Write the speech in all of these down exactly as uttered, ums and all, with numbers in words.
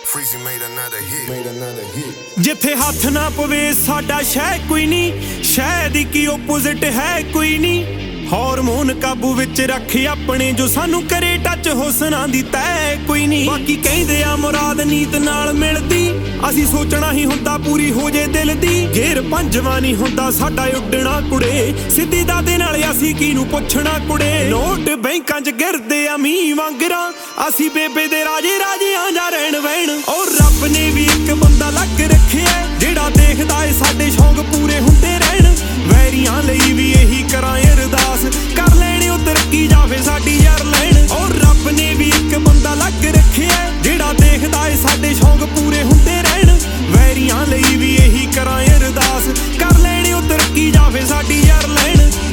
Freezy made another hit, made another hit. ਜਿੱਥੇ ਹੱਥ ਨਾ ਪਵੇ ਸਾਡਾ ਸ਼ੈ ਕੋਈ ਨਹੀਂ, ਸ਼ੈ ਦੀ ਕੀ ਓਪੋਜ਼ਿਟ ਹੈ ਕੋਈ ਨਹੀਂ। ਹਾਰਮੋਨ ਕਾਬੂ ਵਿੱਚ ਰੱਖ ਆਪਣੇ, ਜੋ ਸਾਨੂੰ ਕਰੇ ਟੱਚ ਹੁਸਨਾਂ ਦੀ ਤੈ ਕੋਈ ਨਹੀਂ। ਬਾਕੀ ਕਹਿੰਦੇ ਆ ਮੁਰਾਦ ਨੀਤ ਨਾਲ ਮਿਲਦੀ, ਅਸੀਂ ਸੋਚਣਾ ਹੀ ਹੁੰਦਾ ਪੂਰੀ ਹੋ ਜੇ ਦਿਲ ਦੀ। ਗੇਰ ਪੰਜਵਾਂ ਨਹੀਂ ਹੁੰਦਾ ਸਾਡਾ ਉੱਡਣਾ ਕੁੜੇ, ਸਿੱਧੀ ਦਾਦੇ ਨਾਲ ਅਸੀਂ ਕਿਹਨੂੰ ਪੁੱਛਣਾ ਕੁੜੇ। ਨੋਟ ਬੈਂਕਾਂ 'ਚ ਗਿਰਦੇ ਆ ਮੀਂਹ ਵਾਂਗਰਾਂ, ਅਸੀਂ ਬੇਬੇ ਦੇ ਰਾਜੇ ਰਾਜਿਆਂ ਜਾਂ ਰਹਿਣ ਵਹਿਣ। ਔਰ ਰੱਬ ਨੇ ਵੀ ਇੱਕ ਬੰਦਾ ਲੱਗ ਰੱਖਿਆ, ਜਿਹੜਾ ਦੇਖਦਾ ਏ ਸਾਡੇ ਸ਼ੌਂਕ ਪੂਰੇ ਹੁੰਦੇ ਰਹਿਣ। ਵੈਰੀਆਂ ਲਈ ਵੀ ਇਹੀ ਕਰਾਂ ਅਰਦਾਸ, ਕਰ ਲੈਣੇ ਉਹ ਤਰੱਕੀ ਜਾਵੇ ਸਾਡੀ ਯਾਰ ਲੈਣ। ਔਰ ਰੱਬ ਨੇ ਵੀ ਇੱਕ ਬੰਦਾ ਲੱਗ ਰੱਖਿਆ, ਜਿਹੜਾ ਦੇਖਦਾ ਏ ਸਾਡੇ ਸ਼ੌਂਕ ਪੂਰੇ ਹੁੰਦੇ ਰਹਿਣ। ਵੈਰੀਆਂ ਲਈ ਵੀ ਇਹੀ ਕਰਾਂ ਅਰਦਾਸ, ਕਰ ਲੈਣੇ ਉਹ ਤਰੱਕੀ ਜਾਵੇ ਸਾਡੀ ਯਾਰ ਲੈਣ।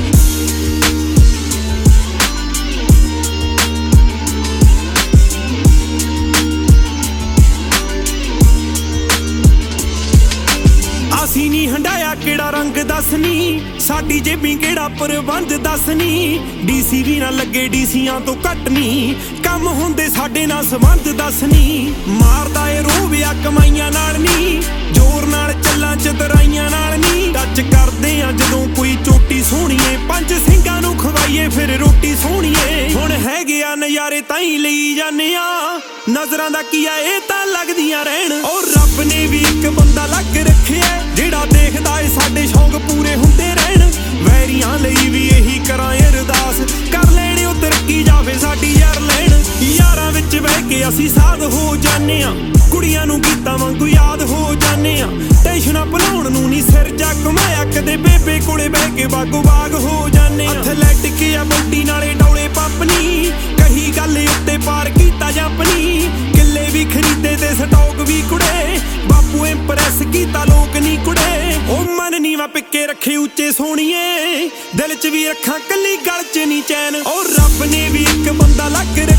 ਅਸੀਂ ਨੀ ਹੰਡਾਇਆ ਕਿਹੜਾ ਰੰਗ ਦੱਸਨੀ, ਸਾਡੀ ਜੇਬੀ ਕਿਹੜਾ ਪ੍ਰਬੰਧ ਦੱਸਨੀ। ਡੀਸੀ ਵੀ ਨਾ ਲੱਗੇ ਡੀਸੀਆਂ ਤੋਂ ਘੱਟ ਨੀ, ਕੰਮ ਹੁੰਦੇ ਸਾਡੇ ਨਾਲ ਸੰਬੰਧ ਦੱਸਨੀ। ਮਾਰਦਾ ਏ ਰੋਵਿਆ ਕਮਾਈਆਂ ਨਾਲ ਨੀ, ਜ਼ੋਰ ਨਾਲ ਚੱਲਾਂ ਚਤਰਾਈਆਂ ਨਾਲ ਨੀ। ਟੱਚ ਕਰਦੇ ਆ ਜਦੋਂ ਕੋਈ ਚੋਟੀ ਸੋਹਣੀਏ, ਪੰਜ ਸਿੰਘਾਂ ਨੂੰ ਖਵਾਈਏ ਫਿਰ ਰੋਟੀ ਸੋਹਣੀਏ। ਹੁਣ ਹੈਗੇ ਆ ਨਜ਼ਾਰੇ ਤਾਂ ਹੀ ਲਈ ਜਾਂਦੇ ਆ, ਨਜ਼ਰਾਂ ਦਾ ਕੀ ਆ ਇਹ ਤਾਂ ਲੱਗਦੀਆਂ ਰਹਿਣ। ਔਰ ਰੱਬ ਨੇ ਵੀ ਇੱਕ ਬੰਦਾ ਲੱਗ ਰੱਖਿਆ, ਜਿਹੜਾ ਦੇਖਦਾ ਏ ਸਾਡੇ ਸ਼ੌਂਕ ਪੂਰੇ ਹੁੰਦੇ ਰਹਿਣ। ਵੈਰੀਆਂ ਲਈ ਵੀ ਇਹੀ ਕਰਾਂ ਅਰਦਾਸ, ਕਰ ਲੈਣੇ ਉਹ ਤਰੱਕੀ ਜਾਵੇ ਸਾਡੀ ਯਾਰ ਲੈਣ। ਯਾਰਾਂ ਵਿੱਚ ਬਹਿ ਕੇ ਅਸੀਂ ਸਾਧ ਹੋ ਜਾਂਦੇ ਆ, ਕੁੜੀਆਂ ਨੂੰ ਗੀਤਾਂ ਵਾਂਗੂ ਯਾਦ ਹੋ ਜਾਂਦੇ ਆ। ਟੈਨਸ਼ਨਾਂ ਭੁਲਾਉਣ ਨੂੰ ਨੀ ਸਿਰ ਜਾ ਘੁਮਾਇਆ, ਕਦੇ ਬੇਬੇ ਕੋਲੇ ਬਹਿ ਕੇ ਬਾਗੋ ਬਾਗ ਹੋ ਜਾਂਦੇ ਆ। ਐਥਲੈਟਿਕ ਆ ਬੌਡੀ ਨਾਲੇ ਡੌਲੇ ਪੰਪਨੀ, ਕਹੀ ਗੱਲ ਉੱਤੇ ਪਾਰ ਕੀਤਾ ਜੰਪਨੀ। ਕਿੱਲੇ ਵੀ ਖਰੀਦੇ ਤੇ ਸਟਾਕ ਵੀ ਕੁੜੇ, ਬਾਪੂ ਇੰਪ੍ਰੈਸ ਕੀਤਾ ਲੋਕ ਨੀ ਕੁੜੇ। ਉਹ ਮਨ ਨੀਵਾ ਪਿੱਕੇ ਰੱਖੇ ਉੱਚੇ ਸੋਹਣੀਏ, ਦਿਲ 'ਚ ਵੀ ਰੱਖਾਂ ਕੱਲੀ ਗਲ 'ਚ ਨੀ ਚੈਨ। ਔਰ ਰੱਬ ਨੇ ਵੀ ਇੱਕ ਬੰਦਾ ਲੱਗ